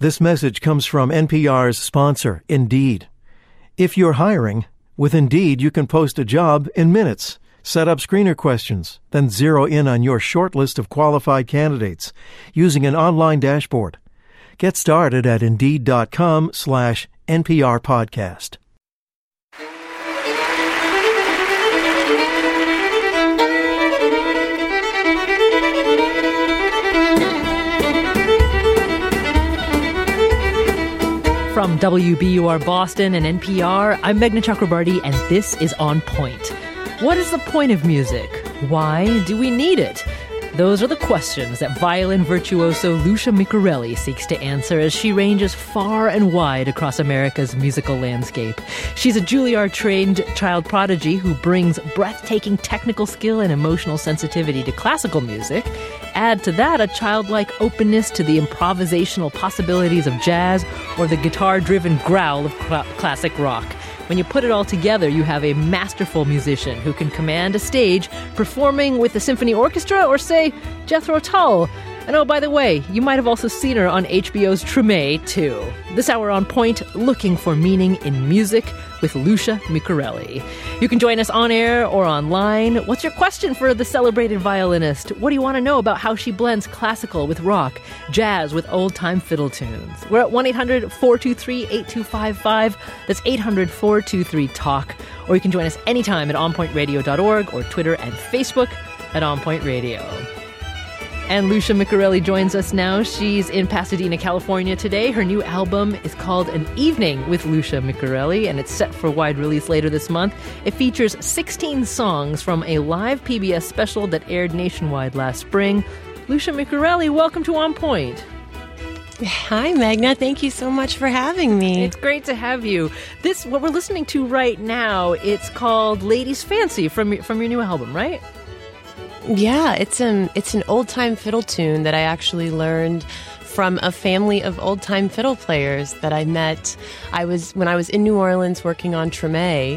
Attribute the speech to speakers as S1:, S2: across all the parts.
S1: This message comes from NPR's sponsor, Indeed. If you're hiring, with Indeed you can post a job in minutes, set up screener questions, then zero in on your short list of qualified candidates using an online dashboard. Get started at Indeed.com/NPR podcast.
S2: From WBUR Boston and NPR, I'm Meghna Chakrabarty, and this is On Point. What is the point of music? Why do we need it? Those are the questions that violin virtuoso Lucia Miccarelli seeks to answer as she ranges far and wide across America's musical landscape. She's a Juilliard-trained child prodigy who brings breathtaking technical skill and emotional sensitivity to classical music. Add to that a childlike openness to the improvisational possibilities of jazz or the guitar-driven growl of classic rock. When you put it all together, you have a masterful musician who can command a stage performing with a symphony orchestra or, say, Jethro Tull. And oh, by the way, you might have also seen her on HBO's Treme, too. This hour on Point, looking for meaning in music with Lucia Miccarelli. You can join us on air or online. What's your question for the celebrated violinist? What do you want to know about how she blends classical with rock, jazz with old-time fiddle tunes? We're at 1-800-423-8255. That's 800-423-TALK. Or you can join us anytime at onpointradio.org or Twitter and Facebook at On Point Radio. And Lucia Miccarelli joins us now. She's in Pasadena, California today. Her new album is called An Evening with Lucia Miccarelli, and it's set for wide release later this month. It features 16 songs from a live PBS special that aired nationwide last spring. Lucia Miccarelli, welcome to On Point.
S3: Hi, Meghna. Thank you so much for having me.
S2: It's great to have you. This, what we're listening to right now, it's called Lady's Fancy from your new album, right?
S3: Yeah, it's an old-time fiddle tune that I actually learned from a family of old-time fiddle players that I met. When I was in New Orleans working on Treme,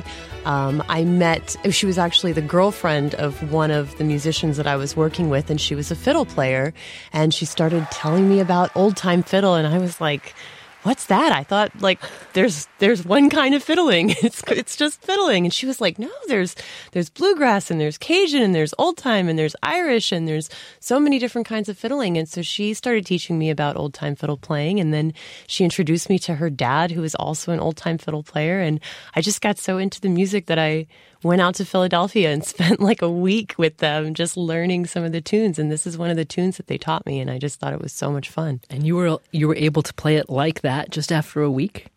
S3: she was actually the girlfriend of one of the musicians that I was working with, and she was a fiddle player, and she started telling me about old-time fiddle, and I was like, what's that? I thought, like, there's one kind of fiddling. It's just fiddling. And she was like, no, there's bluegrass and there's Cajun and there's old time and there's Irish and there's so many different kinds of fiddling. And so she started teaching me about old time fiddle playing. And then she introduced me to her dad, who is also an old time fiddle player. And I just got so into the music that I went out to Philadelphia and spent like a week with them just learning some of the tunes. And this is one of the tunes that they taught me. And I just thought it was so much fun.
S2: And you were able to play it like that just after a week?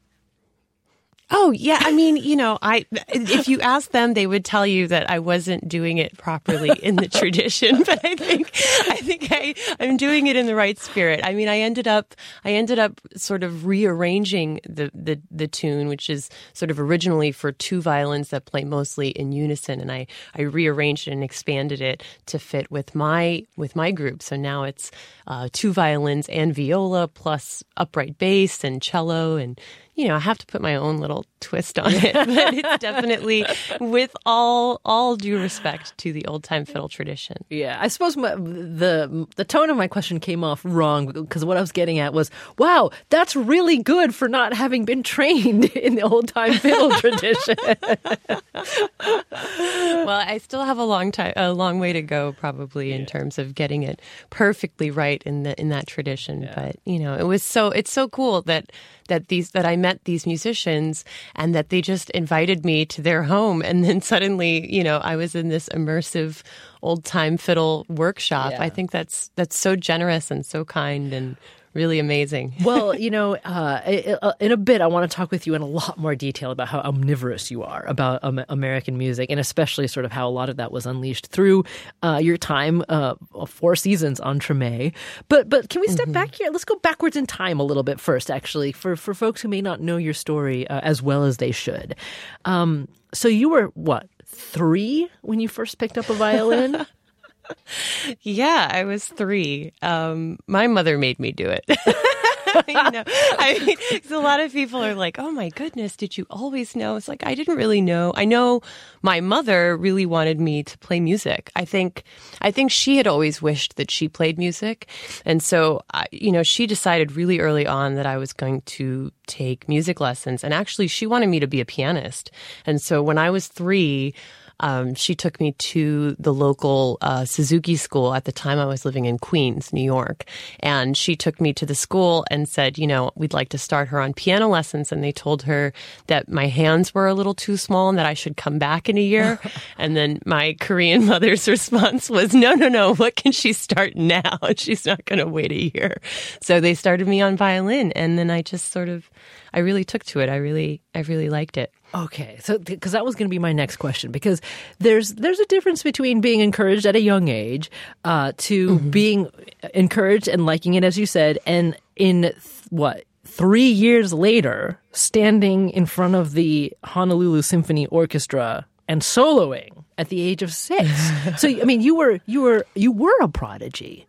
S3: Oh, yeah. I mean, if you ask them, they would tell you that I wasn't doing it properly in the tradition, but I think I'm doing it in the right spirit. I mean, I ended up sort of rearranging the tune, which is sort of originally for two violins that play mostly in unison. And I rearranged it and expanded it to fit with my group. So now it's two violins and viola plus upright bass and cello, and I have to put my own little twist on it, but it's definitely with all due respect to the old-time fiddle tradition.
S2: Yeah, I suppose the tone of my question came off wrong because what I was getting at was, wow, that's really good for not having been trained in the old-time fiddle tradition.
S3: Well, I still have a long way to go probably in terms of getting it perfectly right in that tradition. Yeah. But, it's so cool that I met these musicians and that they just invited me to their home. And then suddenly, I was in this immersive old time fiddle workshop. Yeah. I think that's so generous and so kind and really amazing.
S2: Well, in a bit, I want to talk with you in a lot more detail about how omnivorous you are about American music, and especially sort of how a lot of that was unleashed through your time, 4 seasons on Treme. But can we step back here? Let's go backwards in time a little bit first, actually, for folks who may not know your story as well as they should. So you were, what, 3 when you first picked up a violin?
S3: Yeah, I was 3. My mother made me do it. I mean, 'cause a lot of people are like, "Oh my goodness, did you always know?" It's like I didn't really know. I know my mother really wanted me to play music. I think she had always wished that she played music, and so she decided really early on that I was going to take music lessons. And actually, she wanted me to be a pianist. And so when I was 3. She took me to the local Suzuki school. At the time, I was living in Queens, New York. And she took me to the school and said, we'd like to start her on piano lessons. And they told her that my hands were a little too small and that I should come back in a year. And then my Korean mother's response was, no, what can she start now? She's not going to wait a year. So they started me on violin. And then I just I really took to it. I really liked it.
S2: Okay, so because that was going to be my next question, because there's a difference between being encouraged at a young age to being encouraged and liking it, as you said, and in 3 years later, standing in front of the Honolulu Symphony Orchestra and soloing at the age of 6. So I mean, you were a prodigy.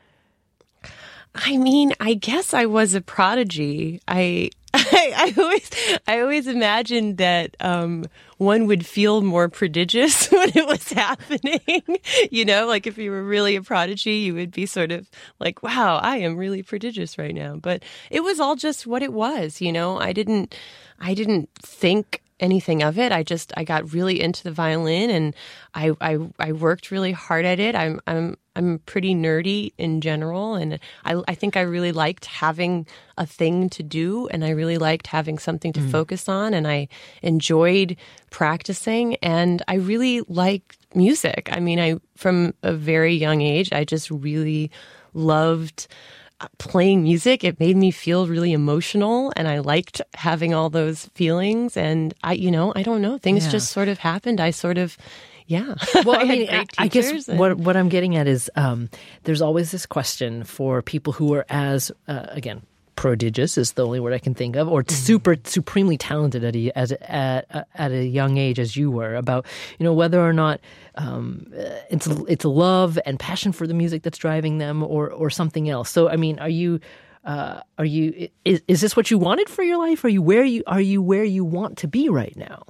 S3: I mean, I guess I was a prodigy. I always imagined that one would feel more prodigious when it was happening. Like if you were really a prodigy, you would be sort of like, wow, I am really prodigious right now. But it was all just what it was. I didn't think anything of it. I got really into the violin, and I worked really hard at it. I'm pretty nerdy in general, and I think I really liked having a thing to do, and I really liked having something to focus on, and I enjoyed practicing, and I really liked music. I mean, from a very young age, I just really loved playing music. It made me feel really emotional, and I liked having all those feelings. And I don't know, things just sort of happened. Well,
S2: I guess what I'm getting at is there's always this question for people who are as again, prodigious is the only word I can think of, or supremely talented at a young age as you were, about whether or not it's love and passion for the music that's driving them, or something else. So I mean, is this what you wanted for your life? Are you where you want to be right now?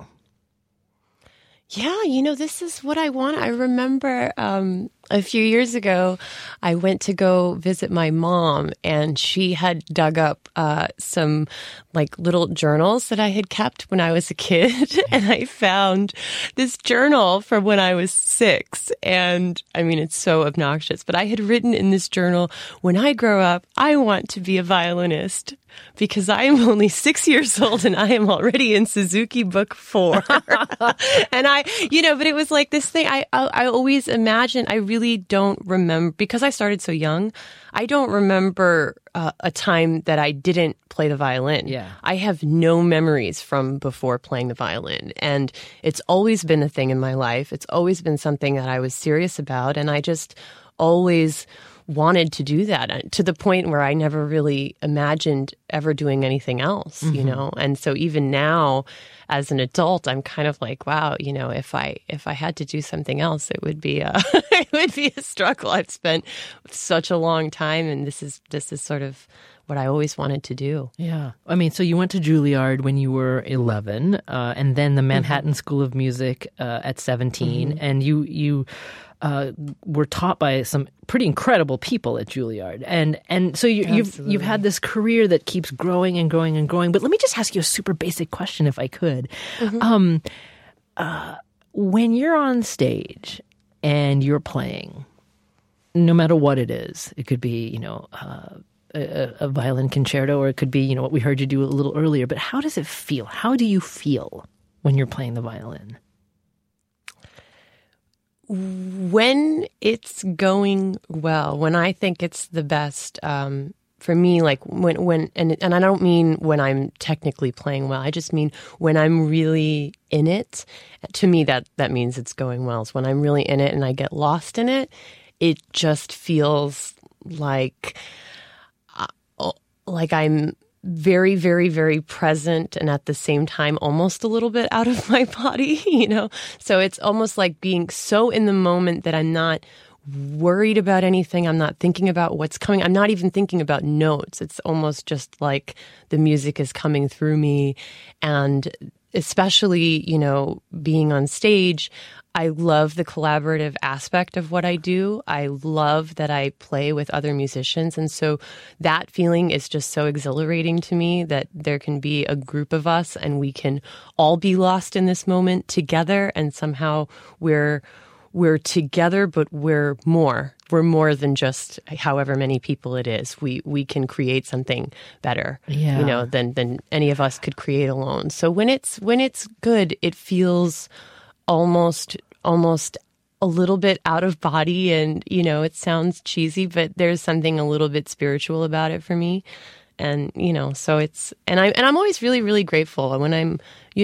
S3: Yeah, this is what I want. I remember a few years ago, I went to go visit my mom, and she had dug up some little journals that I had kept when I was a kid. And I found this journal from when I was 6. And I mean, it's so obnoxious, but I had written in this journal, when I grow up, I want to be a violinist, because I am only 6 years old and I am already in Suzuki Book 4. And but it was like this thing. I always imagine, I really don't remember, because I started so young, I don't remember a time that I didn't play the violin.
S2: Yeah.
S3: I have no memories from before playing the violin. And it's always been a thing in my life. It's always been something that I was serious about. And I just always wanted to do that, to the point where I never really imagined ever doing anything else, And so even now, as an adult, I'm kind of like, wow, if I had to do something else, it would be a struggle. I've spent such a long time, and this is sort of what I always wanted to do.
S2: Yeah. I mean, so you went to Juilliard when you were 11, and then the Manhattan School of Music at 17, and you were taught by some pretty incredible people at Juilliard, and so you've had this career that keeps growing and growing and growing. But let me just ask you a super basic question, if I could. When you're on stage and you're playing, no matter what it is, it could be a violin concerto, or it could be what we heard you do a little earlier. But how does it feel? How do you feel when you're playing the violin?
S3: When it's going well, when I think it's the best, for me, like when and I don't mean when I'm technically playing well. I just mean when I'm really in it. To me, that means it's going well. So when I'm really in it and I get lost in it, it just feels like I'm very, very, very present, and at the same time, almost a little bit out of my body, So it's almost like being so in the moment that I'm not worried about anything. I'm not thinking about what's coming. I'm not even thinking about notes. It's almost just like the music is coming through me. And especially, being on stage, I love the collaborative aspect of what I do. I love that I play with other musicians. And so that feeling is just so exhilarating to me, that there can be a group of us and we can all be lost in this moment together. And somehow we're together, but we're more. We're more than just however many people it is. We can create something better, than any of us could create alone. So when it's good, it feels almost a little bit out of body, and it sounds cheesy, but there's something a little bit spiritual about it for me. And so I'm always really, really grateful. When I'm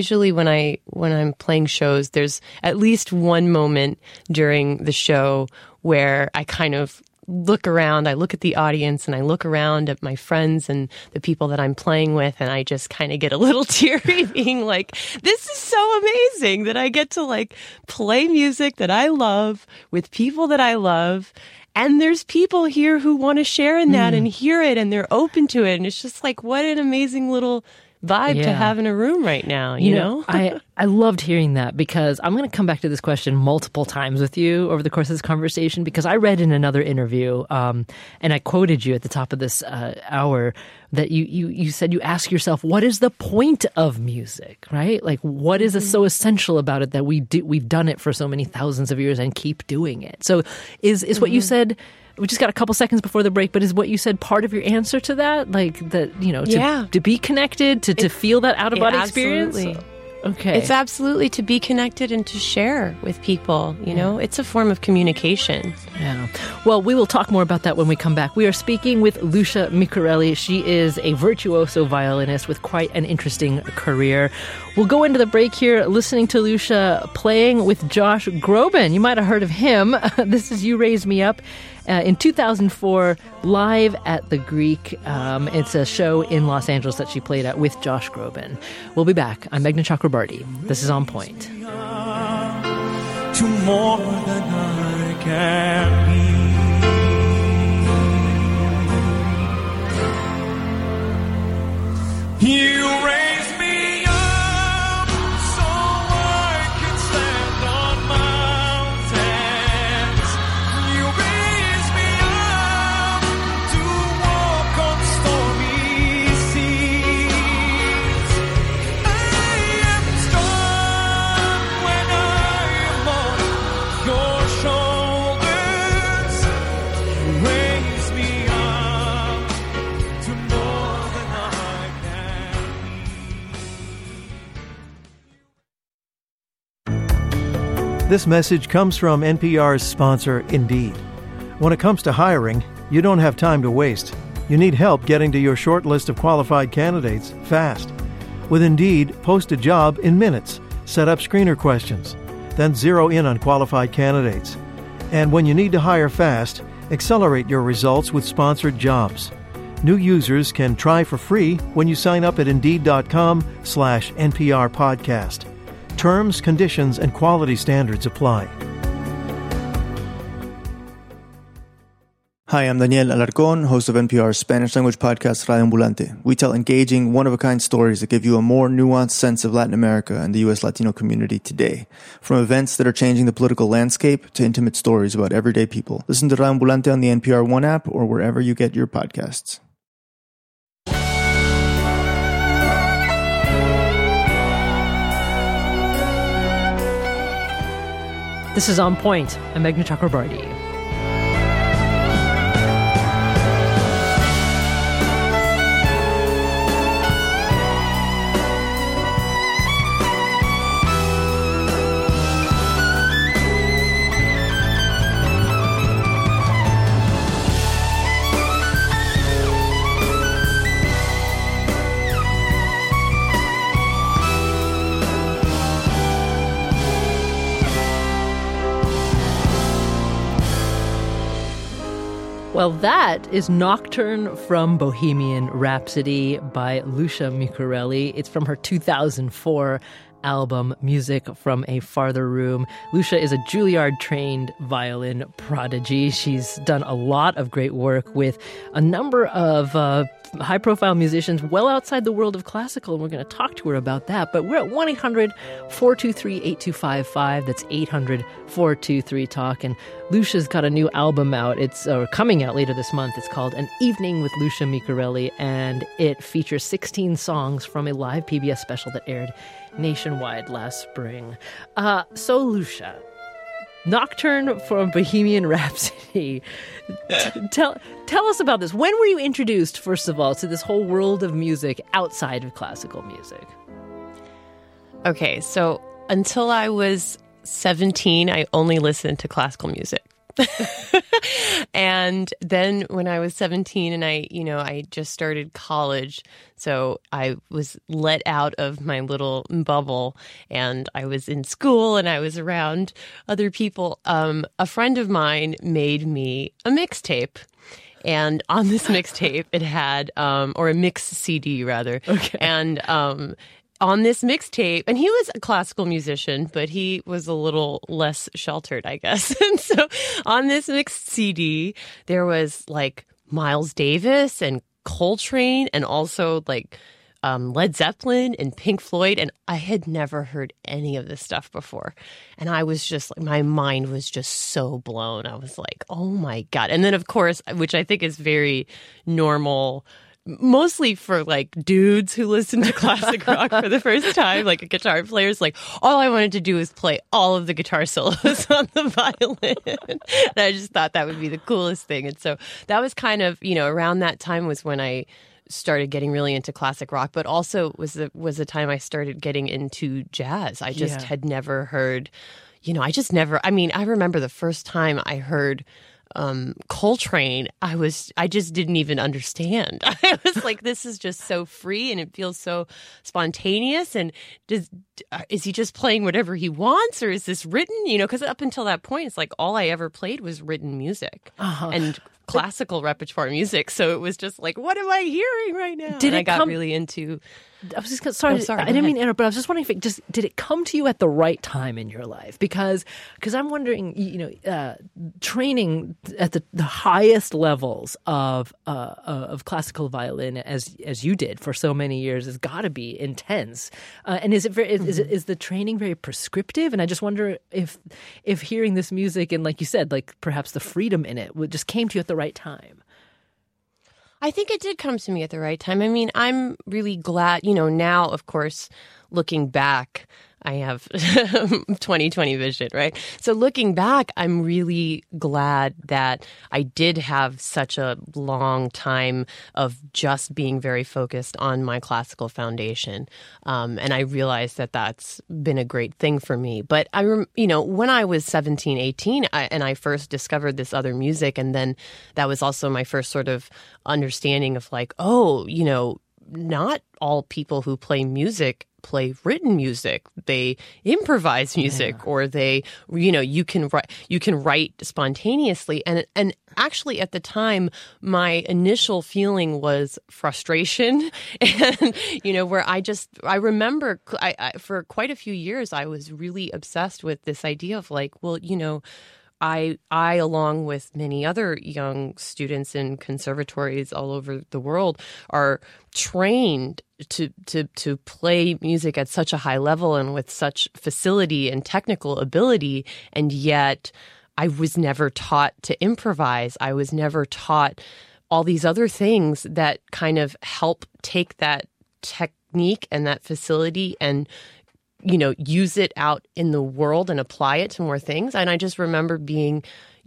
S3: playing shows, there's at least one moment during the show where I kind of look around, I look at the audience, and I look around at my friends and the people that I'm playing with, and I just kind of get a little teary, being like, this is so amazing that I get to play music that I love with people that I love. And there's people here who want to share in that and hear it, and they're open to it. And it's just what an amazing little vibe to have in a room right now, you know?
S2: I loved hearing that, because I'm going to come back to this question multiple times with you over the course of this conversation, because I read in another interview, and I quoted you at the top of this hour, that you said you ask yourself, what is the point of music, right? What is so essential about it that we've done it for so many thousands of years and keep doing it? So is what you said, we just got a couple seconds before the break, but is what you said part of your answer to that? To be connected, to feel that out-of-body experience? Okay.
S3: It's absolutely to be connected and to share with people, It's a form of communication.
S2: Yeah. Well, we will talk more about that when we come back. We are speaking with Lucia Micurelli. She is a virtuoso violinist with quite an interesting career. We'll go into the break here listening to Lucia playing with Josh Groban. You might have heard of him. This is You Raise Me Up. In 2004, live at the Greek. It's a show in Los Angeles that she played at with Josh Groban. We'll be back. I'm Meghna Chakrabarti. This is On Point.
S4: To more than I can be. You raise me up so I can stand on mountains. You raise me up to walk on stormy seas. I am strong when I am on your shoulders. You raise me up to more than I can be.
S1: This message comes from NPR's sponsor, Indeed. When it comes to hiring, you don't have time to waste. You need help getting to your short list of qualified candidates fast. With Indeed, post a job in minutes, set up screener questions, then zero in on qualified candidates. And when you need to hire fast, accelerate your results with sponsored jobs. New users can try for free when you sign up at Indeed.com/NPR podcast. Terms, conditions, and quality standards apply.
S5: Hi, I'm Daniel Alarcón, host of NPR's Spanish-language podcast Radio Ambulante. We tell engaging, one-of-a-kind stories that give you a more nuanced sense of Latin America and the U.S. Latino community today. From events that are changing the political landscape to intimate stories about everyday people. Listen to Radio Ambulante on the NPR One app or wherever you get your podcasts.
S2: This is On Point. I'm Meghna Chakrabarti. Well, that is Nocturne from Bohemian Rhapsody by Lucia Micurelli. It's from her 2004 album, Music from a Farther Room. Lucia is a Juilliard-trained violin prodigy. She's done a lot of great work with a number of high-profile musicians well outside the world of classical, and we're going to talk to her about that. But we're at 1-800-423-8255. That's 800-423-TALK. And Lucia's got a new album out. It's coming out later this month. It's called An Evening with Lucia Micarelli, and it features 16 songs from a live PBS special that aired nationwide last spring. So, Lucia, Nocturne from Bohemian Rhapsody. Tell us about this. When were you introduced, first of all, to this whole world of music outside of classical music?
S3: Okay, so until I was 17, I only listened to classical music. And then when I was 17 and I just started college, so I was let out of my little bubble and I was in school and I was around other people. A friend of mine made me a mixtape. And on this mixtape, it had, or a mix CD rather. Okay. And, on this mixtape, and he was a classical musician, but he was a little less sheltered, I guess. And so on this mixed CD, there was like Miles Davis and Coltrane and also like Led Zeppelin and Pink Floyd. And I had never heard any of this stuff before. And I was just like, my mind was just so blown. I was like, oh my God. And then, of course, which I think is very normal, mostly for like dudes who listen to classic rock for the first time, like a guitar player's like, all I wanted to do was play all of the guitar solos on the violin. And I just thought that would be the coolest thing. And so that was kind of, around that time was when I started getting really into classic rock, but also was the time I started getting into jazz. I just had never heard, I remember the first time I heard Coltrane, I just didn't even understand. I was like, this is just so free and it feels so spontaneous. And is he just playing whatever he wants, or is this written? Because up until that point, it's like all I ever played was written music and classical repertoire music. So it was just like, what am I hearing right now? I got really into.
S2: I was just sorry. I didn't mean to interrupt, but I was just wondering if did it come to you at the right time in your life? Because I'm wondering, training at the highest levels of classical violin as you did for so many years has got to be intense. And is the training very prescriptive? And I just wonder if hearing this music and, like you said, like perhaps the freedom in it just came to you at the right time.
S3: I think it did come to me at the right time. I mean, I'm really glad, now, of course, looking back, I have 20/20 vision, right? So looking back, I'm really glad that I did have such a long time of just being very focused on my classical foundation. And I realized that that's been a great thing for me. But when I was 17, 18, and I first discovered this other music, and then that was also my first sort of understanding of like, not all people who play music play written music. They improvise music, or they, you can write spontaneously. And actually at the time, my initial feeling was frustration. And, where I remember for quite a few years, I was really obsessed with this idea of like, well, I, along with many other young students in conservatories all over the world, are trained to play music at such a high level and with such facility and technical ability, and yet I was never taught to improvise. I was never taught all these other things that kind of help take that technique and that facility and use it out in the world and apply it to more things. And I just remember being,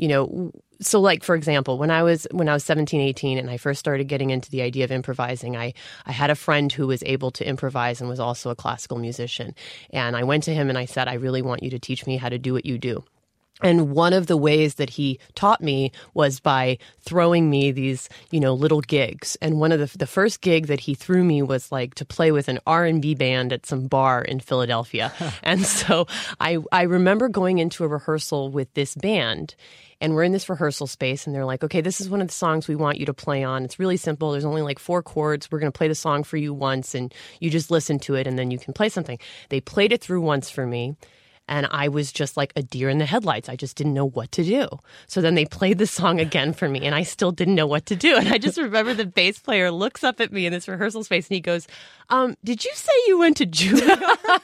S3: so like, for example, when I was 17, 18 and I first started getting into the idea of improvising, I had a friend who was able to improvise and was also a classical musician. And I went to him and I said, I really want you to teach me how to do what you do. And one of the ways that he taught me was by throwing me these, little gigs. And one of the first gig that he threw me was like to play with an R&B band at some bar in Philadelphia. And so I remember going into a rehearsal with this band. And we're in this rehearsal space, and they're like, okay, this is one of the songs we want you to play on. It's really simple. There's only like 4 chords. We're going to play the song for you once, and you just listen to it, and then you can play something. They played it through once for me. And I was just like a deer in the headlights. I just didn't know what to do. So then they played the song again for me, and I still didn't know what to do. And I just remember the bass player looks up at me in this rehearsal space, and he goes, did you say you went to Juilliard?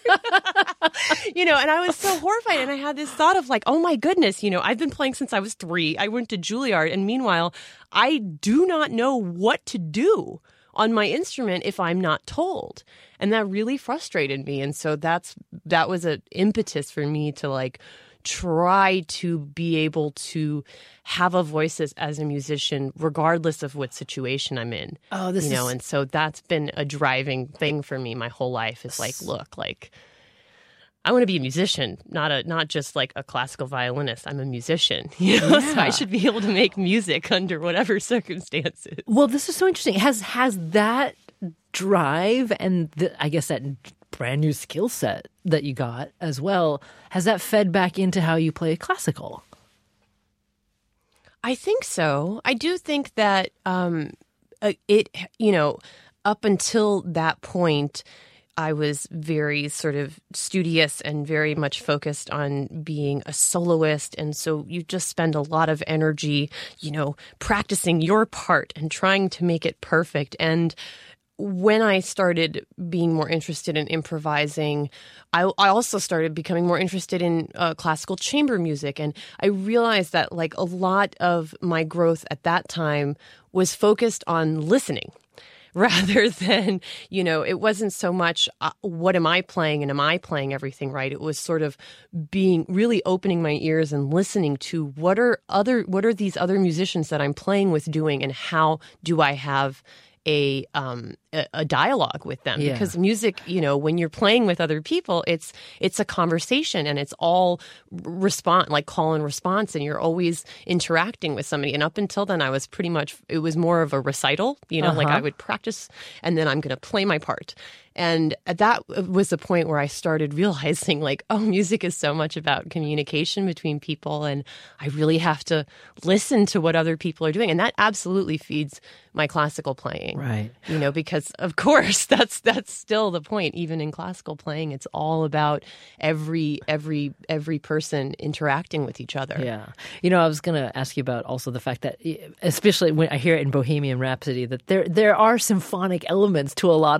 S3: And I was so horrified. And I had this thought of like, oh my goodness, I've been playing since I was 3. I went to Juilliard. And meanwhile, I do not know what to do on my instrument if I'm not told. And that really frustrated me. And so that was an impetus for me to like try to be able to have a voice as a musician, regardless of what situation I'm in.
S2: Oh,
S3: and so that's been a driving thing for me my whole life is like, look, like I want to be a musician, not just like a classical violinist. I'm a musician, so I should be able to make music under whatever circumstances.
S2: Well, this is so interesting. Has that drive and I guess that brand new skill set that you got as well, has that fed back into how you play classical?
S3: I think so. I do think that it, up until that point, I was very sort of studious and very much focused on being a soloist. And so you just spend a lot of energy, practicing your part and trying to make it perfect. And when I started being more interested in improvising, I also started becoming more interested in classical chamber music. And I realized that like a lot of my growth at that time was focused on listening. Rather than, it wasn't so much what am I playing and am I playing everything right? It was sort of really opening my ears and listening to what are these other musicians that I'm playing with doing, and how do I have a dialogue with them?
S2: Yeah.
S3: Because music, when you're playing with other people, it's a conversation, and it's all like call and response, and you're always interacting with somebody. And up until then, it was more of a recital, like I would practice and then I'm going to play my part. And that was the point where I started realizing like, oh, music is so much about communication between people, and I really have to listen to what other people are doing. And that absolutely feeds my classical playing.
S2: Right.
S3: Because of course that's still the point. Even in classical playing, it's all about every person interacting with each other.
S2: Yeah. I was going to ask you about also the fact that, especially when I hear it in Bohemian Rhapsody, that there are symphonic elements to a lot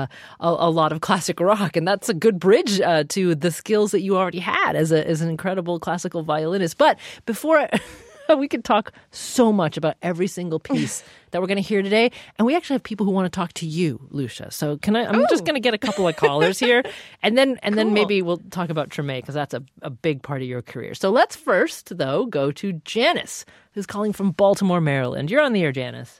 S2: of classic rock, and that's a good bridge to the skills that you already had as an incredible classical violinist. But before we could talk so much about every single piece that we're going to hear today, and we actually have people who want to talk to you, Lucia. So I'm just going to get a couple of callers here, and then maybe we'll talk about Treme, because that's a big part of your career. So let's first, though, go to Janice, who's calling from Baltimore, Maryland. You're on the air, Janice.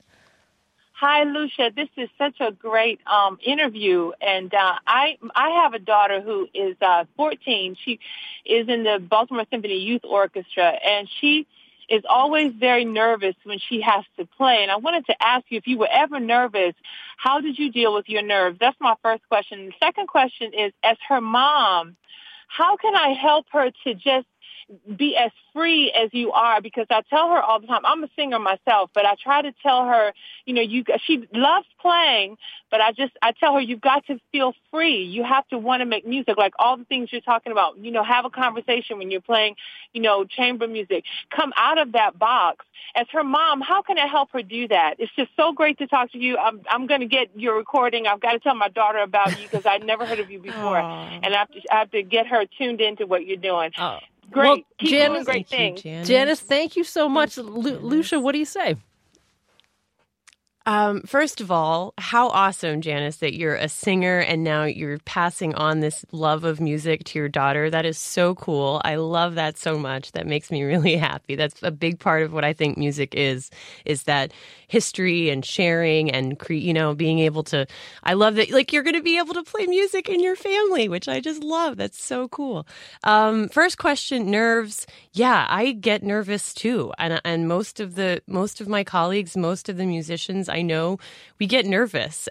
S6: Hi, Lucia. This is such a great interview, and I have a daughter who is 14. She is in the Baltimore Symphony Youth Orchestra, and she is always very nervous when she has to play. And I wanted to ask you if you were ever nervous, how did you deal with your nerves? That's my first question. The second question is, as her mom, how can I help her to just be as free as you are? Because I tell her all the time, I'm a singer myself, but I try to tell her, she loves playing, but I tell her, you've got to feel free. You have to want to make music, like all the things you're talking about, have a conversation when you're playing, chamber music. Come out of that box. As her mom, how can I help her do that? It's just so great to talk to you. I'm going to get your recording. I've got to tell my daughter about you because I'd never heard of you before. And I have to get her tuned into what you're doing.
S2: Oh.
S6: Great.
S2: Well,
S6: Keep
S2: Janice,
S6: doing great things.
S2: Janice, thank you so much. Lucia, what do you say?
S3: First of all, how awesome, Janice, that you're a singer and now you're passing on this love of music to your daughter. That is so cool. I love that so much. That makes me really happy. That's a big part of what I think music is that history and sharing and, being able to, I love that, like, you're going to be able to play music in your family, which I just love. That's so cool. First question, nerves. Yeah, I get nervous too. And most of my colleagues, most of the musicians I know, we get nervous.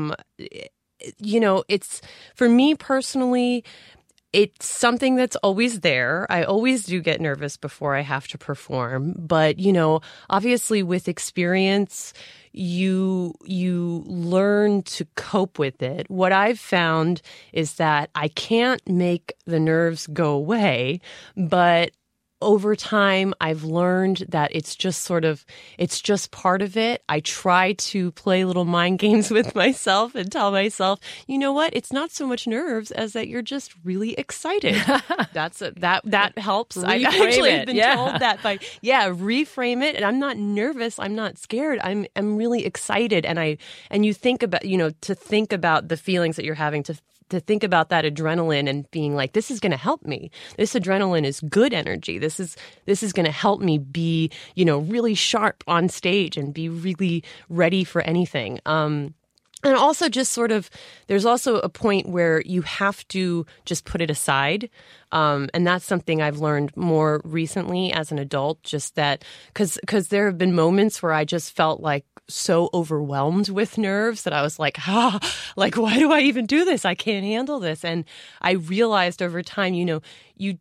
S3: It's, for me personally, it's something that's always there. I always do get nervous before I have to perform. But, obviously with experience, you learn to cope with it. What I've found is that I can't make the nerves go away, but over time, I've learned that it's just part of it. I try to play little mind games with myself and tell myself, you know what? It's not so much nerves as that you're just really excited. That helps. I've actually been told that reframe it. And I'm not nervous. I'm not scared. I'm really excited. And you think about, to think about the feelings that you're having, to think about that adrenaline and being like, this is going to help me. This adrenaline is good energy. This is going to help me be, really sharp on stage and be really ready for anything. And also just sort of, there's also a point where you have to just put it aside. And that's something I've learned more recently as an adult, just that, because there have been moments where I just felt like so overwhelmed with nerves that I was like, why do I even do this? I can't handle this. And I realized over time, you can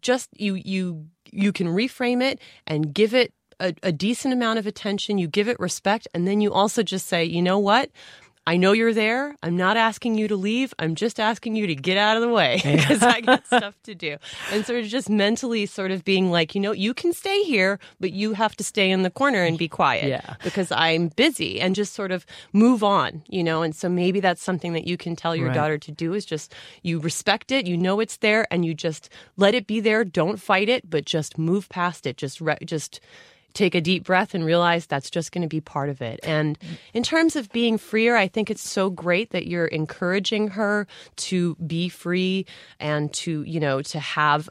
S3: reframe it and give it a decent amount of attention. You give it respect. And then you also just say, you know what? I know you're there. I'm not asking you to leave. I'm just asking you to get out of the way because I got stuff to do. And sort of just mentally sort of being like, you can stay here, but you have to stay in the corner and be quiet because I'm busy, and just sort of move on, And so maybe that's something that you can tell your daughter to do, is just you respect it, it's there, and you just let it be there. Don't fight it, but just move past it. Just take a deep breath and realize that's just going to be part of it. And in terms of being freer, I think it's so great that you're encouraging her to be free and to, to have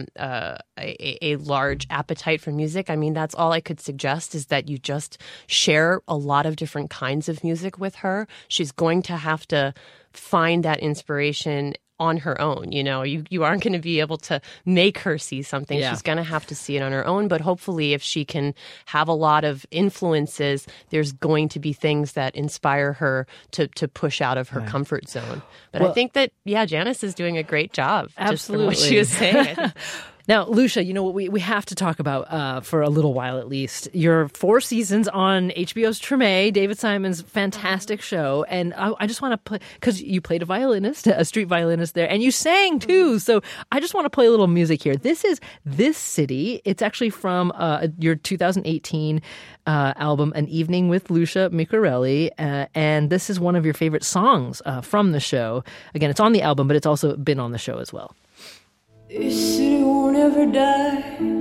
S3: a large appetite for music. I mean, that's all I could suggest, is that you just share a lot of different kinds of music with her. She's going to have to find that inspiration on her own. You aren't going to be able to make her see something. She's going to have to see it on her own. But hopefully, if she can have a lot of influences, there's going to be things that inspire her to push out of her comfort zone. But I think that, Janice is doing a great job.
S2: Absolutely.
S3: Just from what she was saying.
S2: Now, Lucia, what we have to talk about for a little while at least, your 4 seasons on HBO's Treme, David Simon's fantastic show. And I just want to play, because you played a street violinist there, and you sang too. So I just want to play a little music here. This is This City. It's actually from your 2018 album, An Evening with Lucia Micarelli. And this is one of your favorite songs from the show. Again, it's on the album, but it's also been on the show as well.
S7: This city won't ever die,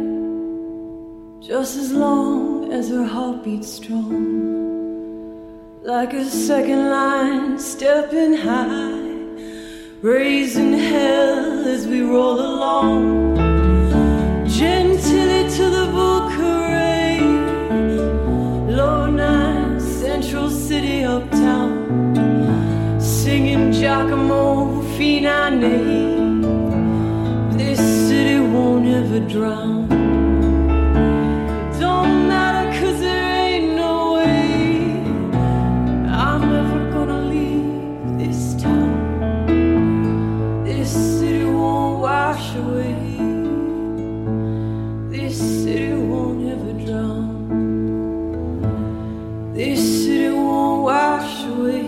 S7: just as long as her heart beats strong. Like a second line, stepping high, raising hell as we roll along. Gentilly to the bull parade, low 9, Central City uptown, singing Giacomo Finane. This city won't ever drown. Don't matter, 'cause there ain't no way I'm ever gonna leave this town. This city won't wash away. This city won't ever drown. This city won't wash away.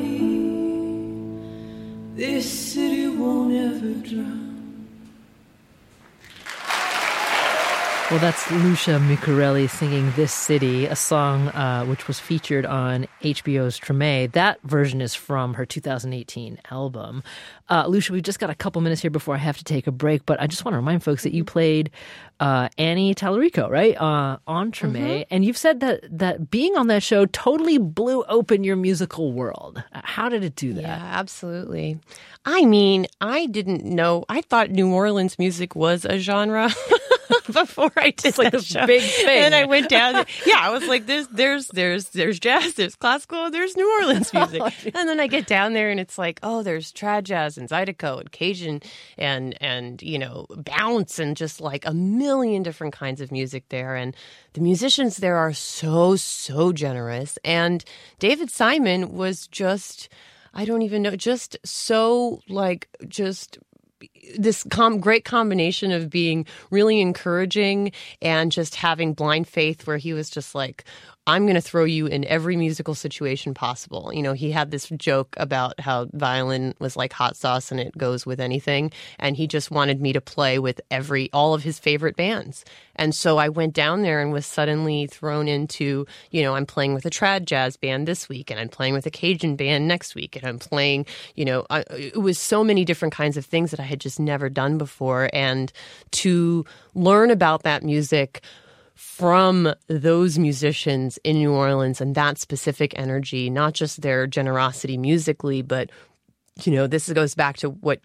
S7: This city won't ever drown.
S2: Well, that's Lucia Micarelli singing This City, a song which was featured on HBO's Treme. That version is from her 2018 album. Lucia, we've just got a couple minutes here before I have to take a break, but I just want to remind folks that you played Annie Tallarico, right, on Treme, and you've said that being on that show totally blew open your musical world. How did it do that?
S3: Yeah, absolutely. I mean, I didn't know. I thought New Orleans music was a genre. Before I did
S2: it's like
S3: that
S2: this
S3: show.
S2: big thing.
S3: And I went down there. Yeah, I was like, there's jazz, there's classical, there's New Orleans music. And then I get down there and it's like, oh, there's trad jazz and Zydeco and Cajun and you know, bounce and just like a million different kinds of music there. And the musicians there are so generous. And David Simon was just, I don't even know, just so like just this great combination of being really encouraging and just having blind faith where he was just like, I'm going to throw you in every musical situation possible. You know, he had this joke about how violin was like hot sauce and it goes with anything. And he just wanted me to play with all of his favorite bands. And so I went down there and was suddenly thrown into, you know, I'm playing with a trad jazz band this week and I'm playing with a Cajun band next week. And I'm playing, you know, it was so many different kinds of things that I had just never done before. And to learn about that music from those musicians in New Orleans and that specific energy, not just their generosity musically, but, you know, this goes back to what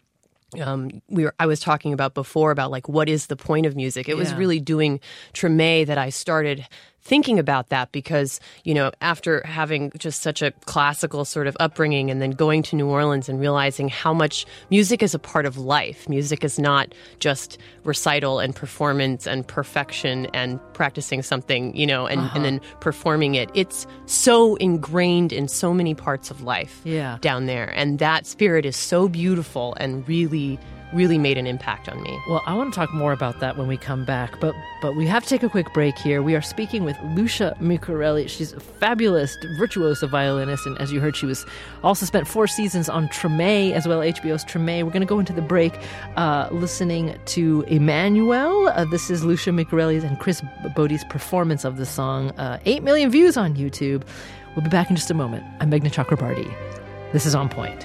S3: I was talking about before about like, what is the point of music? It was really doing Treme that I started thinking about that because, you know, after having just such a classical sort of upbringing and then going to New Orleans and realizing how much music is a part of life. Music is not just recital and performance and perfection and practicing something, you know, and then performing it. It's so ingrained in so many parts of life down there. And that spirit is so beautiful and really made an impact on me.
S2: Well, I want to talk more about that when we come back, but we have to take a quick break here. We are speaking with Lucia Micarelli. She's a fabulous virtuoso violinist, and as you heard, she was also spent 4 seasons on Treme as well, HBO's Treme. We're going to go into the break listening to Emmanuel. This is Lucia Micarelli's and Chris Bodie's performance of the song. 8 million views on YouTube. We'll be back in just a moment. I'm Meghna Chakrabarti. This is On Point.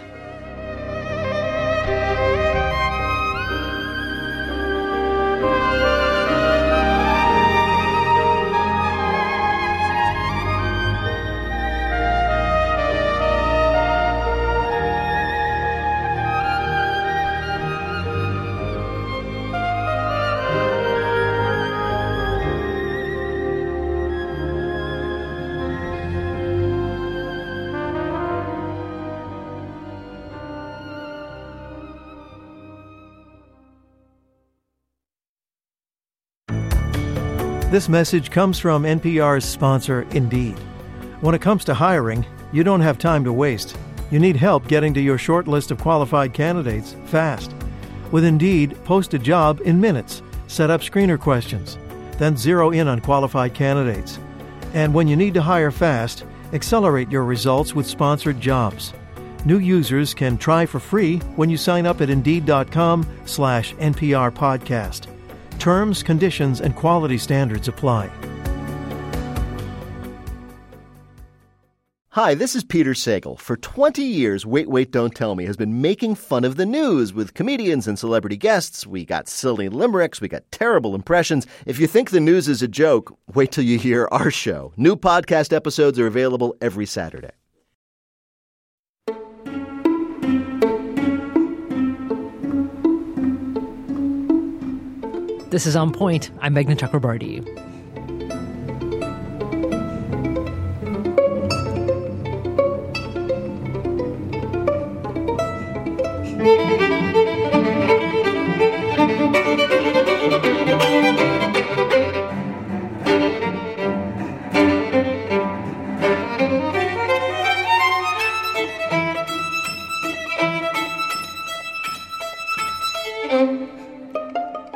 S1: This message comes from NPR's sponsor, Indeed. When it comes to hiring, you don't have time to waste. You need help getting to your short list of qualified candidates fast. With Indeed, post a job in minutes, set up screener questions, then zero in on qualified candidates. And when you need to hire fast, accelerate your results with sponsored jobs. New users can try for free when you sign up at Indeed.com/NPR podcast. Terms, conditions, and quality standards apply.
S8: Hi, this is Peter Sagal. For 20 years, Wait, Wait, Don't Tell Me has been making fun of the news with comedians and celebrity guests. We got silly limericks, we got terrible impressions. If you think the news is a joke, wait till you hear our show. New podcast episodes are available every Saturday.
S2: This is On Point. I'm Meghna Chakrabarti.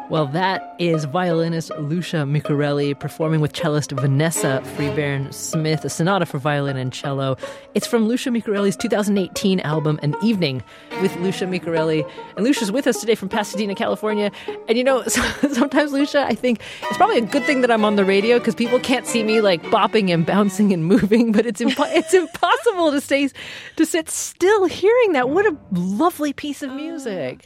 S2: Well, that is violinist Lucia Micarelli performing with cellist Vanessa Freebairn-Smith, a sonata for violin and cello. It's from Lucia Micarelli's 2018 album, An Evening with Lucia Micarelli. And Lucia's with us today from Pasadena, California. And you know, sometimes, Lucia, I think it's probably a good thing that I'm on the radio because people can't see me like bopping and bouncing and moving, but it's impossible to sit still hearing that. What a lovely piece of music.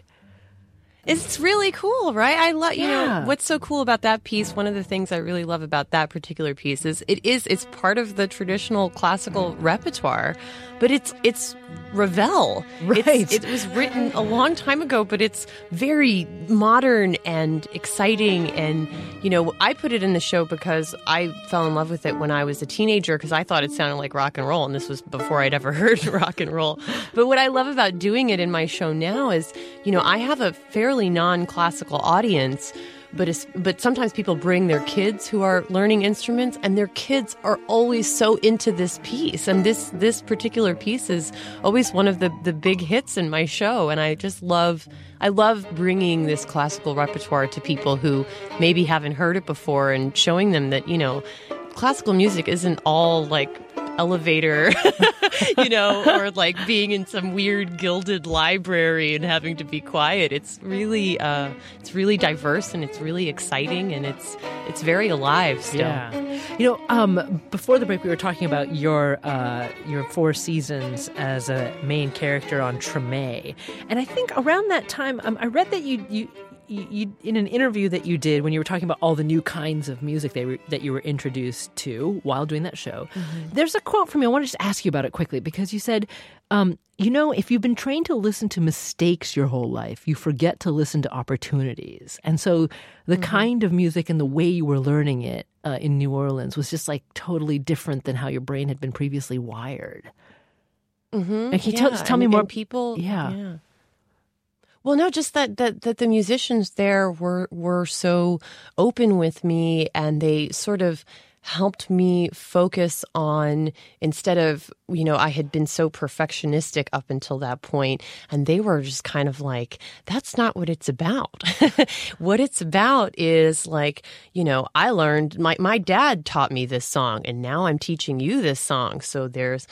S3: It's really cool, right? I love, you know, what's so cool about that piece, one of the things I really love about that particular piece is it's part of the traditional classical repertoire, but it's Ravel.
S2: Right.
S3: It was written a long time ago, but it's very modern and exciting. And, you know, I put it in the show because I fell in love with it when I was a teenager because I thought it sounded like rock and roll. And this was before I'd ever heard rock and roll. But what I love about doing it in my show now is, you know, I have a fairly non-classical audience, but sometimes people bring their kids who are learning instruments, and their kids are always so into this piece. And this particular piece is always one of the big hits in my show. And I love bringing this classical repertoire to people who maybe haven't heard it before and showing them that, you know, classical music isn't all like elevator, you know, or like being in some weird gilded library and having to be quiet. It's really diverse and it's really exciting and it's very alive still.
S2: Yeah. You know, before the break, we were talking about your 4 seasons as a main character on Treme, and I think around that time, I read that you in an interview that you did when you were talking about all the new kinds of music that you were introduced to while doing that show, there's a quote from you. I want to just ask you about it quickly because you said, you know, if you've been trained to listen to mistakes your whole life, you forget to listen to opportunities. And so the kind of music and the way you were learning it in New Orleans was just like totally different than how your brain had been previously wired. And can you tell me more?
S3: And people, Well, no, just that the musicians there were so open with me, and they sort of helped me focus on, instead of, you know, I had been so perfectionistic up until that point, and they were just kind of like, that's not what it's about. What it's about is like, you know, I learned, my dad taught me this song, and now I'm teaching you this song. So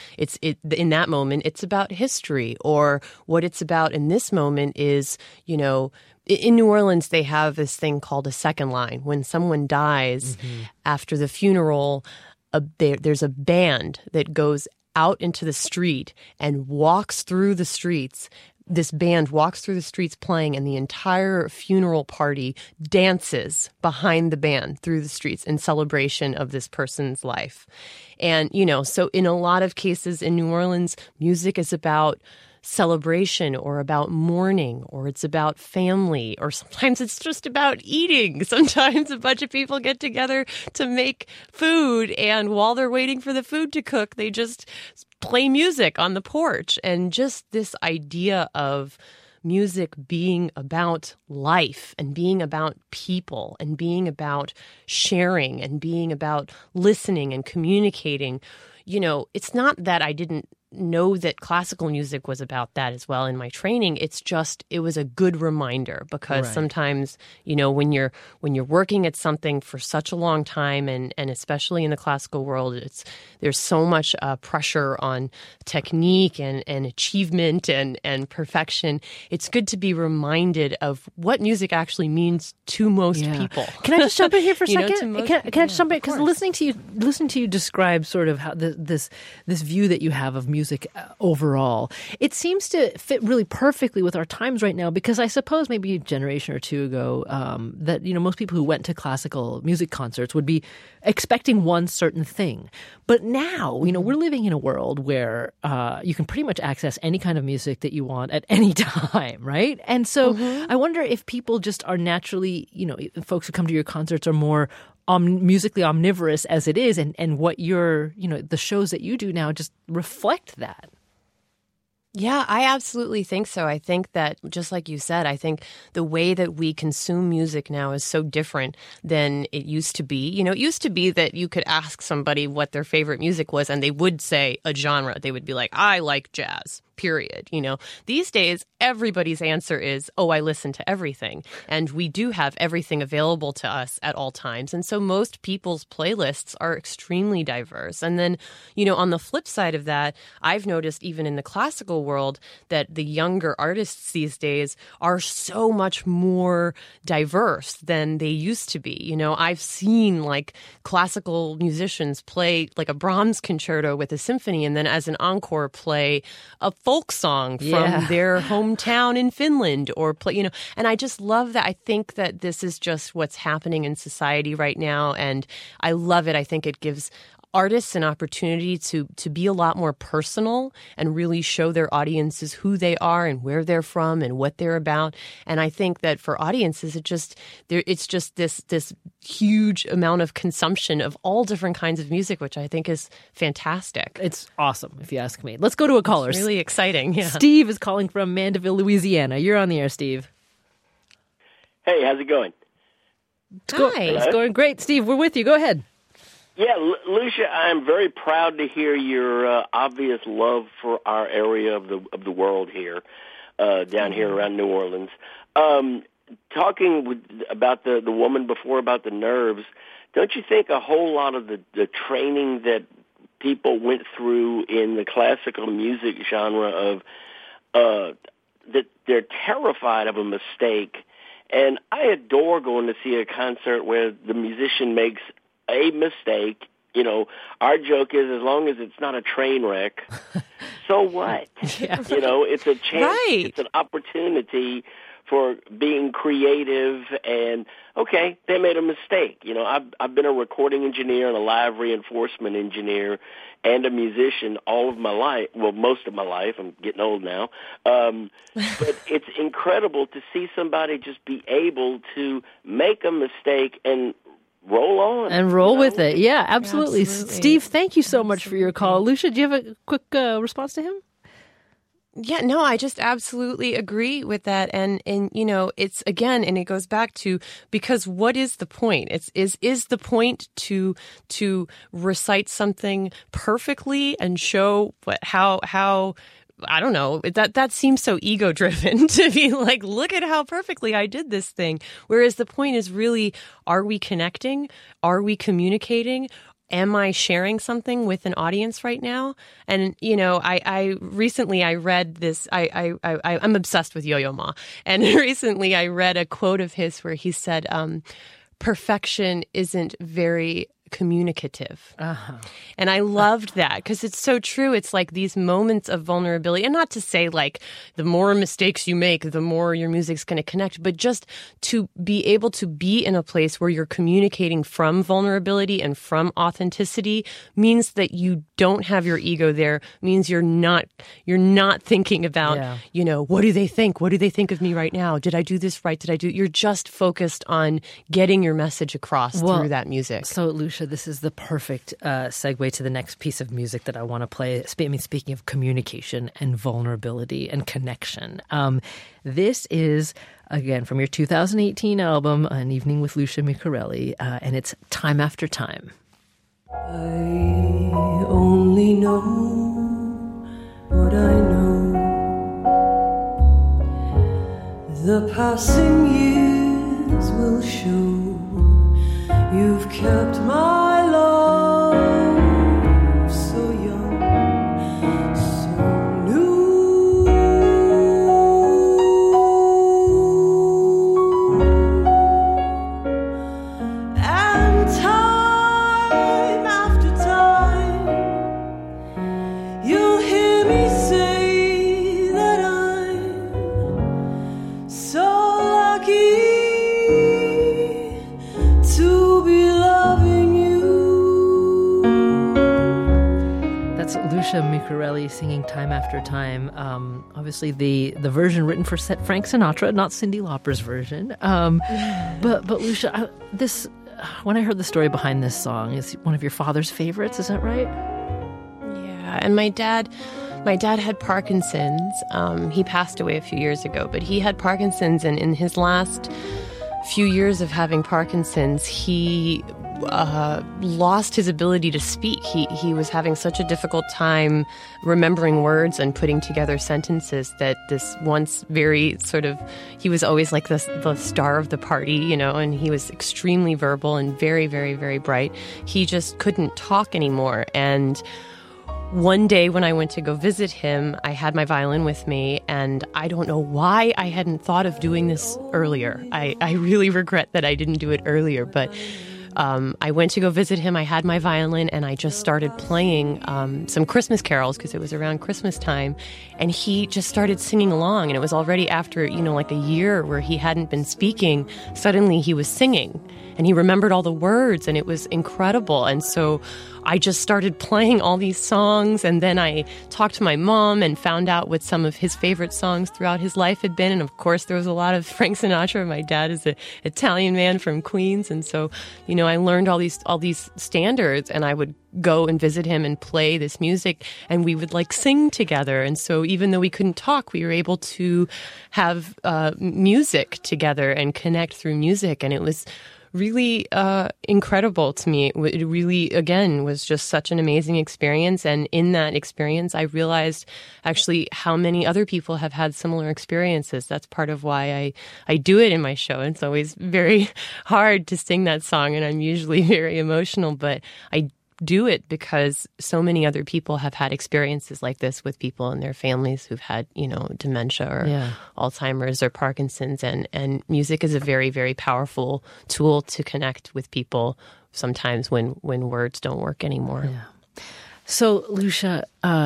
S3: in that moment, it's about history, or what it's about in this moment is, you know, in New Orleans, they have this thing called a second line. When someone dies, after the funeral, there's a band that goes out into the street and walks through the streets. This band walks through the streets playing, and the entire funeral party dances behind the band through the streets in celebration of this person's life. And, you know, so in a lot of cases in New Orleans, music is about celebration or about mourning, or it's about family, or sometimes it's just about eating. Sometimes a bunch of people get together to make food, and while they're waiting for the food to cook, they just play music on the porch. And just this idea of music being about life and being about people and being about sharing and being about listening and communicating. You know, it's not that I didn't know that classical music was about that as well in my training. It's just, it was a good reminder, because sometimes, you know, when you're working at something for such a long time, and especially in the classical world, there's so much pressure on technique and achievement and perfection. It's good to be reminded of what music actually means to most people.
S2: Can I just jump in here for a second?
S3: Know,
S2: can I just jump in? Because listening to you describe sort of how this view that you have of music overall, it seems to fit really perfectly with our times right now, because I suppose maybe a generation or two ago that, you know, most people who went to classical music concerts would be expecting one certain thing. But now, you know, we're living in a world where you can pretty much access any kind of music that you want at any time, right? And so I wonder if people just are naturally, you know, folks who come to your concerts are more musically omnivorous as it is, and what you're, you know, the shows that you do now just reflect that.
S3: Yeah, I absolutely think so. I think that, just like you said, I think the way that we consume music now is so different than it used to be. You know, it used to be that you could ask somebody what their favorite music was, and they would say a genre. They would be like, I like jazz. period. These days, everybody's answer is, oh, I listen to everything. And we do have everything available to us at all times. And so most people's playlists are extremely diverse. And then, on the flip side of that, I've noticed even in the classical world that the younger artists these days are so much more diverse than they used to be. I've seen like classical musicians play like a Brahms concerto with a symphony and then as an encore play a folk song from their hometown in Finland or play, and I just love that. I think that this is just what's happening in society right now. And I love it. I think it gives artists an opportunity to be a lot more personal and really show their audiences who they are and where they're from and what they're about. And I think that for audiences, it's just this huge amount of consumption of all different kinds of music, which I think is fantastic.
S2: It's awesome, if you ask me. Let's go to a caller.
S3: It's really exciting. Yeah.
S2: Steve is calling from Mandeville, Louisiana. You're on the air, Steve.
S9: Hey, how's it going?
S3: Hi.
S2: It's going great. Steve, we're with you. Go ahead.
S9: Yeah, Lucia, I'm very proud to hear your obvious love for our area of the world here, down here around New Orleans. Talking about the woman before about the nerves, don't you think a whole lot of the training that people went through in the classical music genre of that they're terrified of a mistake? And I adore going to see a concert where the musician makes a mistake. Our joke is as long as it's not a train wreck, so what?
S2: Yeah.
S9: It's a chance,
S3: Right.
S9: It's an opportunity for being creative. And okay, they made a mistake. I've been a recording engineer and a live reinforcement engineer and a musician all of my life. Well, most of my life. I'm getting old now. But it's incredible to see somebody just be able to make a mistake and roll on.
S2: And roll with it. Yeah, absolutely.
S3: Absolutely.
S2: Steve, thank you so much for your call. Lucia, do you have a quick response to him?
S3: Yeah, no, I just absolutely agree with that. And it's again, and it goes back to, because what is the point? Is the point to recite something perfectly and show how I don't know, that seems so ego driven to be like, look at how perfectly I did this thing. Whereas the point is really, are we connecting? Are we communicating? Am I sharing something with an audience right now? And, I recently read this, I'm obsessed with Yo-Yo Ma. And recently I read a quote of his where he said, perfection isn't very communicative.
S2: Uh-huh.
S3: And I loved that because it's so true. It's like these moments of vulnerability, and not to say like the more mistakes you make, the more your music's going to connect, but just to be able to be in a place where you're communicating from vulnerability and from authenticity means that you don't have your ego there, means you're not thinking about, what do they think? What do they think of me right now? Did I do this right? You're just focused on getting your message across through that music.
S2: So, Lucia, this is the perfect segue to the next piece of music that I want to play. Speaking of communication and vulnerability and connection. This is, again, from your 2018 album, An Evening with Lucia Micarelli, and it's Time After Time.
S7: I only know what I know. The passing years will show. You've kept my love so young, so new. And time after time, you'll hear me say that I'm so lucky to be loving you.
S2: That's Lucia Micarelli singing Time After Time. Obviously, the version written for Frank Sinatra, not Cyndi Lauper's version. But Lucia, when I heard the story behind this song, is one of your father's favorites. Is that right?
S3: Yeah, and my dad had Parkinson's. He passed away a few years ago, but he had Parkinson's, and in his last few years of having Parkinson's, he lost his ability to speak. He was having such a difficult time remembering words and putting together sentences that this once very sort of, he was always like the star of the party, you know, and he was extremely verbal and very, very, very bright. He just couldn't talk anymore. And one day when I went to go visit him, I had my violin with me, and I don't know why I hadn't thought of doing this earlier. I really regret that I didn't do it earlier, but I went to go visit him. I had my violin, and I just started playing some Christmas carols because it was around Christmas time, and he just started singing along, and it was already after, you know, like a year where he hadn't been speaking. Suddenly he was singing, and he remembered all the words, and it was incredible. And so I just started playing all these songs, and then I talked to my mom and found out what some of his favorite songs throughout his life had been. And of course, there was a lot of Frank Sinatra. My dad is an Italian man from Queens, and so, you know, I learned all these standards, and I would go and visit him and play this music, and we would like sing together. And so even though we couldn't talk, we were able to have music together and connect through music, and it was really incredible to me. It really, again, was just such an amazing experience. And in that experience, I realized actually how many other people have had similar experiences. That's part of why I do it in my show. It's always very hard to sing that song, and I'm usually very emotional, but I do it because so many other people have had experiences like this with people in their families who've had, you know, dementia or Alzheimer's or Parkinson's. And music is a very, very powerful tool to connect with people sometimes when words don't work anymore.
S2: Yeah. So, Lucia,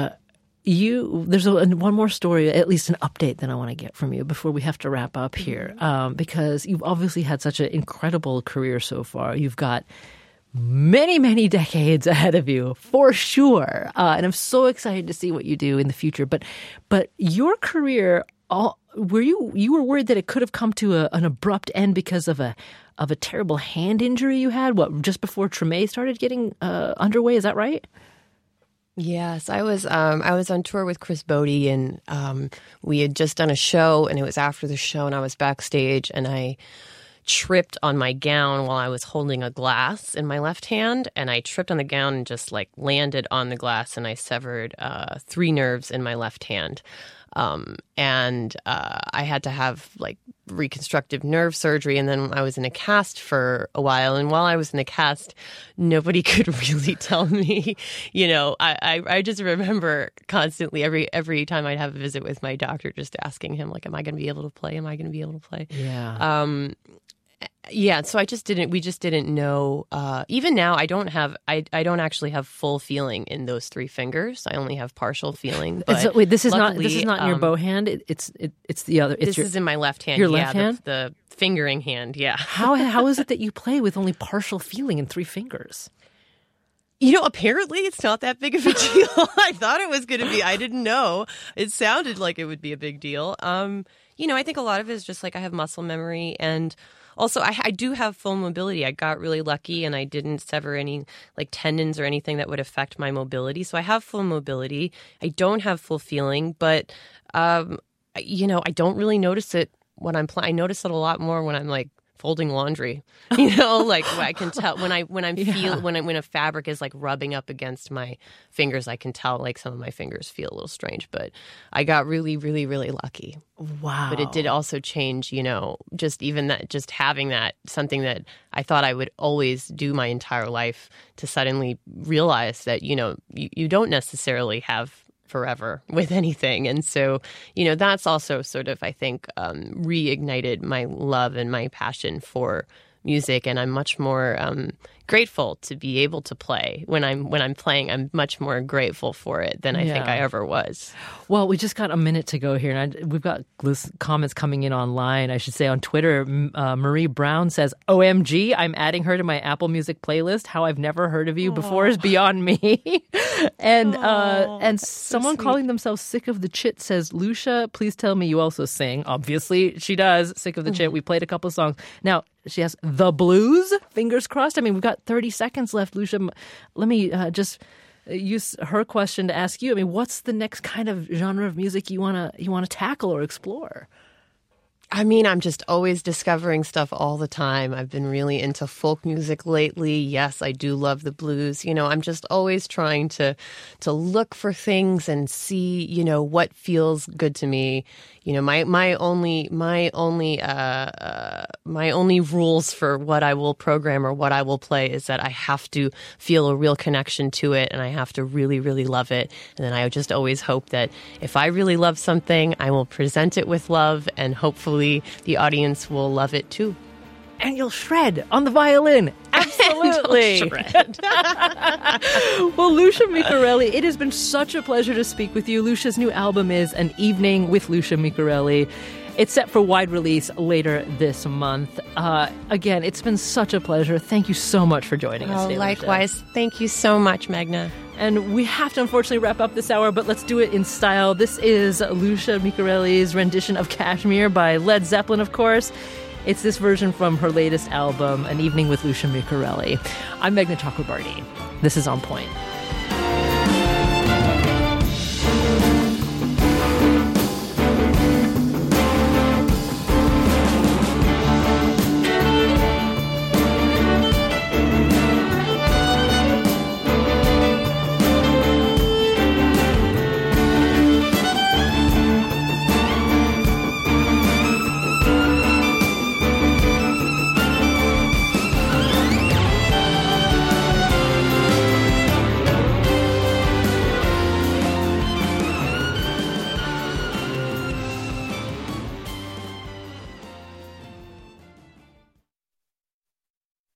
S2: there's one more story, at least an update that I want to get from you before we have to wrap up here, because you've obviously had such an incredible career so far. You've got many, many decades ahead of you, for sure. And I'm so excited to see what you do in the future. But your career, you were worried that it could have come to an abrupt end because of a terrible hand injury you had, just before Treme started getting underway? Is that right?
S3: Yes, I was on tour with Chris Bodie, and we had just done a show, and it was after the show, and I was backstage, and I tripped on my gown while I was holding a glass in my left hand, and I tripped on the gown and just like landed on the glass, and I severed 3 nerves in my left hand. And I had to have like reconstructive nerve surgery, and then I was in a cast for a while. And while I was in the cast, nobody could really tell me, you know, I just remember constantly every time I'd have a visit with my doctor, just asking him like, am I going to be able to play? Am I going to be able to play?
S2: Yeah.
S3: Yeah, so we just didn't know. Even now, I don't actually have full feeling in those 3 fingers. I only have partial feeling. But
S2: wait, this is
S3: luckily,
S2: not in your bow hand. It's the other.
S3: This is in my left hand.
S2: Your left hand,
S3: the fingering hand. Yeah.
S2: How is it that you play with only partial feeling in 3 fingers?
S3: You know, apparently it's not that big of a deal. I thought it was going to be. I didn't know. It sounded like it would be a big deal. You know, I think a lot of it is just like I have muscle memory, and also I do have full mobility. I got really lucky, and I didn't sever any like tendons or anything that would affect my mobility. So I have full mobility. I don't have full feeling, but you know, I don't really notice it when I'm playing. I notice it a lot more when I'm like folding laundry, you know, like I can tell when a fabric is like rubbing up against my fingers, I can tell like some of my fingers feel a little strange, but I got really, really, really lucky.
S2: Wow.
S3: But it did also change, you know, just having that, something that I thought I would always do my entire life, to suddenly realize that, you know, you don't necessarily have forever with anything. And so, you know, that's also sort of, I think, reignited my love and my passion for music. And I'm much more grateful to be able to play. When I'm playing, I'm much more grateful for it than I think I ever was.
S2: Well, we just got a minute to go here, and we've got comments coming in online. I should say on Twitter, Marie Brown says, "OMG, I'm adding her to my Apple Music playlist. How I've never heard of you before is beyond me." And someone calling themselves Sick of the Chit says, "Lucia, please tell me you also sing." Obviously, she does. Sick of the Chit. We played a couple of songs. Now, she has The Blues. Fingers crossed. I mean, we've got 30 seconds left, Lucia. Let me just use her question to ask you. I mean, what's the next kind of genre of music you want to tackle or explore?
S3: I mean, I'm just always discovering stuff all the time. I've been really into folk music lately. Yes, I do love the blues. I'm just always trying to look for things and see, what feels good to me. My only rules for what I will program or what I will play is that I have to feel a real connection to it, and I have to really, really love it. And then I just always hope that if I really love something, I will present it with love, and hopefully the audience will love it too.
S2: And you'll shred on the violin. Absolutely. Well, Lucia Micarelli, it has been such a pleasure to speak with you. Lucia's new album is An Evening with Lucia Micarelli. It's set for wide release later this month. Again, it's been such a pleasure. Thank you so much for joining us today,
S3: likewise.
S2: Lucia.
S3: Thank you so much, Meghna.
S2: And we have to unfortunately wrap up this hour, but let's do it in style. This is Lucia Micarelli's rendition of Kashmir by Led Zeppelin, of course. It's this version from her latest album, An Evening with Lucia Micarelli. I'm Meghna Chakrabarti. This is On Point.